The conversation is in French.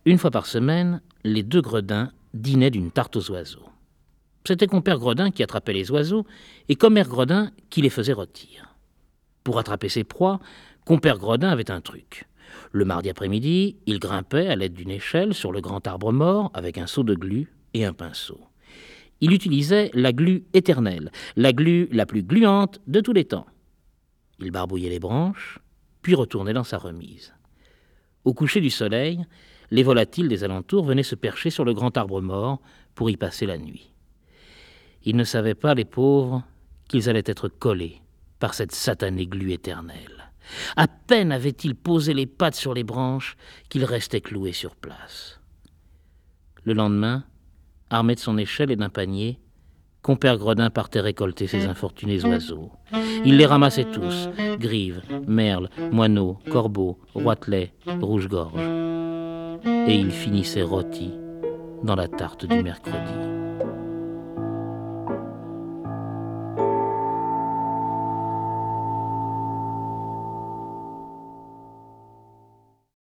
Une fois par semaine, les deux gredins dînaient d'une tarte aux oiseaux. C'était compère Gredin qui attrapait les oiseaux et commère Gredin qui les faisait rôtir. Pour attraper ses proies, compère Gredin avait un truc. Le mardi après-midi, il grimpait à l'aide d'une échelle sur le grand arbre mort avec un seau de glu et un pinceau. Il utilisait la glu éternelle, la glu la plus gluante de tous les temps. Il barbouillait les branches, puis retournait dans sa remise. Au coucher du soleil, les volatiles des alentours venaient se percher sur le grand arbre mort pour y passer la nuit. Ils ne savaient pas, les pauvres, qu'ils allaient être collés par cette satanée glu éternelle. À peine avaient-ils posé les pattes sur les branches qu'ils restaient cloués sur place. Le lendemain, armé de son échelle et d'un panier, compère Gredin partait récolter ces infortunés oiseaux. Il les ramassait tous, grives, merles, moineaux, corbeaux, roitelets, rouge-gorge. Et il finissait rôti dans la tarte du mercredi.